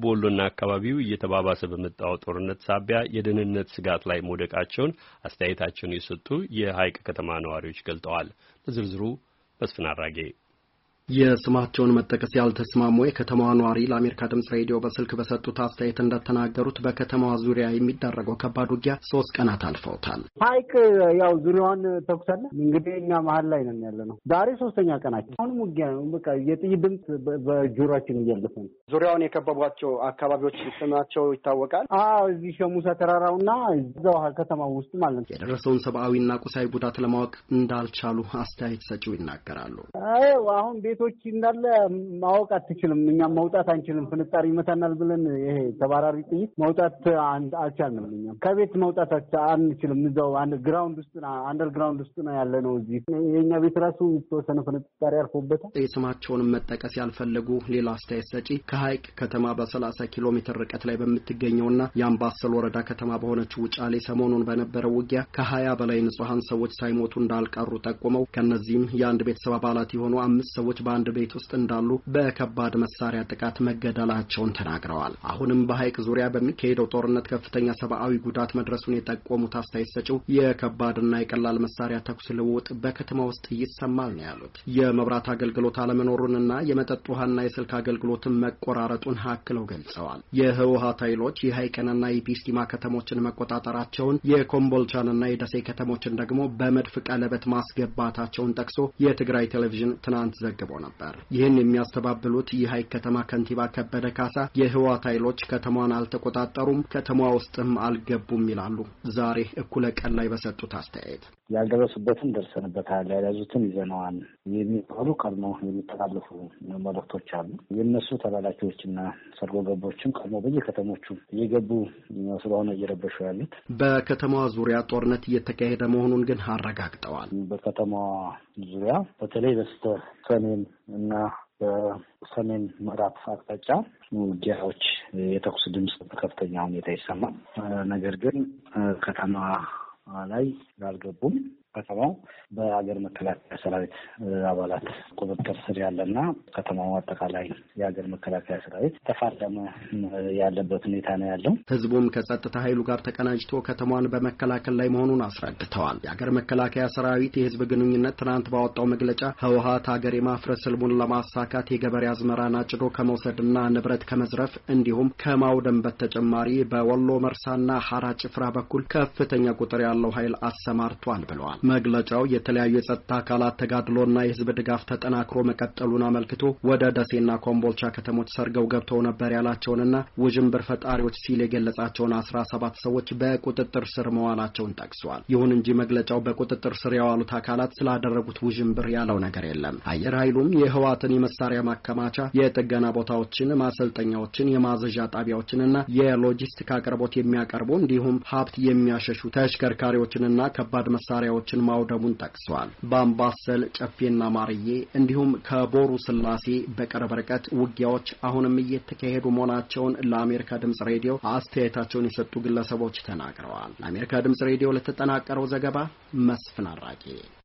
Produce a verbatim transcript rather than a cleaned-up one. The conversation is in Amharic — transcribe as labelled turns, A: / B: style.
A: በወሎና አካባቢው እየተባባሰ በመጣው ጦርነት ሳቢያ የደህንነት ስጋት ላይ መውደቃቸውን አስተያየታቸውን የሰጡ የሐይቅ ከተማ ነዋሪዎች ገልጠዋል። ለዝርዝሩ መስፍን አራጌ
B: የስማቸውን መጠቀስ ያልተስማሙ የከተማዋ ነዋሪ ለአሜሪካ ድምጽ ሬዲዮ በስልክ በሰጡት አስተያየት እንደተናገሩት በከተማዋ ዙሪያ የሚደረገው ከባድ ውጊያ ሶስት ቀናት አልፈውታል።
C: ሐይቅ ያው ዙሪያውን ተኩሳለ። እንግዲህ እኛ መሀል ላይ ነን ያለነው። ዛሬ ሶስተኛ ቀናችን። አሁንም ውጊያ ነው። በቃ የጥይት ድምጽ በጆሮአችን እያለፈ ነው።
D: ዙሪያውን የከበቧቸው አካባቢዎች ስማቸው ይታወቃል?
C: አዎ፣ እዚህ ሸሙሳ ተራራውና እዛው ከተማው ውስጥ ማለት ነው።
B: የደረሰውን ሰብአዊና ቁሳዊ ጉዳት ለማወቅ እንዳልቻሉ አስተያየት ሰጪው ይናገራሉ።
C: አዎ፣ አሁን ቤቶች እንዳለ ማወቅ አትችልም። እኛም መውጣት አንችልም። ፍንጣሪ ይመታናል ብለን ይሄ ተባራሪ ጥይት መውጣት አልቻልንም። እኛም ከቤት መውጣት አንችልም። እዛው አንድ ግራውንድ ውስጥ አንደርግራውንድ ውስጥ ነው ያለነው። እዚህ የኛ ቤት ራሱ የተወሰነ ፍንጣሪ አርፎበታል።
B: የስማቸውን መጠቀስ ያልፈለጉ ሌላ አስተያየት ሰጪ ከሐይቅ ከተማ በሰላሳ ኪሎ ሜትር ርቀት ላይ በምትገኘውና የአምባሰል ወረዳ ከተማ በሆነችው ውጫሌ ሰሞኑን በነበረው ውጊያ ከሀያ በላይ ንጹሃን ሰዎች ሳይሞቱ እንዳልቀሩ ጠቁመው ከነዚህም የአንድ ቤተሰብ አባላት የሆኑ አምስት ሰዎች በአንድ ቤት ውስጥ እንዳሉ በከባድ መሳሪያ ጥቃት መገደላቸውን ተናግረዋል። አሁንም በሐይቅ ዙሪያ በሚካሄደው ጦርነት ከፍተኛ ሰብአዊ ጉዳት መድረሱን የጠቆሙት አስተያየት ሰጪው የከባድና የቀላል መሳሪያ ተኩስ ልውውጥ በከተማ ውስጥ ይሰማል ነው ያሉት። የመብራት አገልግሎት አለመኖሩንና የመጠጥ ውሃና የስልክ አገልግሎትን መቆራረጡን አክለው ገልጸዋል። የህወሓት ኃይሎች የሐይቅንና የፒስቲማ ከተሞችን መቆጣጠራቸውን፣ የኮምቦልቻንና የደሴ ከተሞችን ደግሞ በመድፍ ቀለበት ማስገባታቸውን ጠቅሶ የትግራይ ቴሌቪዥን ትናንት ዘግቦ ነበር። ይህን የሚያስተባብሉት የሐይቅ ከተማ ከንቲባ ከበደ ካሳ የህወሓት ኃይሎች ከተማዋን አልተቆጣጠሩም፣ ከተማዋ ውስጥም አልገቡም ይላሉ። ዛሬ እኩለ ቀን ላይ በሰጡት አስተያየት
C: ያልደረሱበትን ደርሰንበታል፣ ያልያዙትን ይዘነዋል የሚባሉ ቀድሞ የሚተላለፉ መልእክቶች አሉ። የእነሱ ተላላኪዎችና ሰርጎ ገቦችም ቀድሞ በየከተሞቹ እየገቡ ስለሆነ እየረበሹ ያሉት።
B: በከተማዋ ዙሪያ ጦርነት እየተካሄደ መሆኑን ግን አረጋግጠዋል።
C: በከተማዋ ዙሪያ በተለይ በስተ ሰሜን እና በሰሜን ምዕራብ አቅጣጫ ውጊያዎች፣ የተኩስ ድምጽ በከፍተኛ ሁኔታ ይሰማል። ነገር ግን ከተማ ላይ አልገቡም። ከተማው በሀገር መከላከያ ሰራዊት አባላት ቁጥጥር ስር ያለና ከተማው አጠቃላይ የሀገር መከላከያ ሰራዊት ተፋለመ ያለበት ሁኔታ ነው ያለው።
B: ህዝቡም ከጸጥታ ኃይሉ ጋር ተቀናጅቶ ከተማዋን በመከላከል ላይ መሆኑን አስረድተዋል። የሀገር መከላከያ ሰራዊት የህዝብ ግንኙነት ትናንት ባወጣው መግለጫ ህወሓት ሀገር የማፍረስ ህልሙን ለማሳካት የገበሬ አዝመራን አጭዶ ከመውሰድና ንብረት ከመዝረፍ እንዲሁም ከማውደም በተጨማሪ በወሎ መርሳና ሐራ ጭፍራ በኩል ከፍተኛ ቁጥር ያለው ኃይል አሰማርቷል ብለዋል። መግለጫው የተለያዩ የጸጥታ አካላት ተጋድሎና የህዝብ ድጋፍ ተጠናክሮ መቀጠሉን አመልክቶ ወደ ደሴና ኮምቦልቻ ከተሞች ሰርገው ገብተው ነበር ያላቸውንና ውዥንብር ፈጣሪዎች ሲል የገለጻቸውን አስራ ሰባት ሰዎች በቁጥጥር ስር መዋላቸውን ጠቅሷል። ይሁን እንጂ መግለጫው በቁጥጥር ስር የዋሉት አካላት ስላደረጉት ውዥንብር ያለው ነገር የለም። አየር ኃይሉም የህወሓትን የመሳሪያ ማከማቻ፣ የጥገና ቦታዎችን፣ ማሰልጠኛዎችን፣ የማዘዣ ጣቢያዎችንና የሎጂስቲክ አቅርቦት የሚያቀርቡ እንዲሁም ሀብት የሚያሸሹ ተሽከርካሪዎችንና ከባድ መሳሪያዎች ማውደሙን ጠቅሷል። በአምባሰል ጨፌና ማርዬ እንዲሁም ከቦሩ ስላሴ በቅርብ ርቀት ውጊያዎች አሁንም እየተካሄዱ መሆናቸውን ለአሜሪካ ድምጽ ሬዲዮ አስተያየታቸውን የሰጡ ግለሰቦች ተናግረዋል። ለአሜሪካ ድምጽ ሬዲዮ ለተጠናቀረው ዘገባ መስፍን አራጌ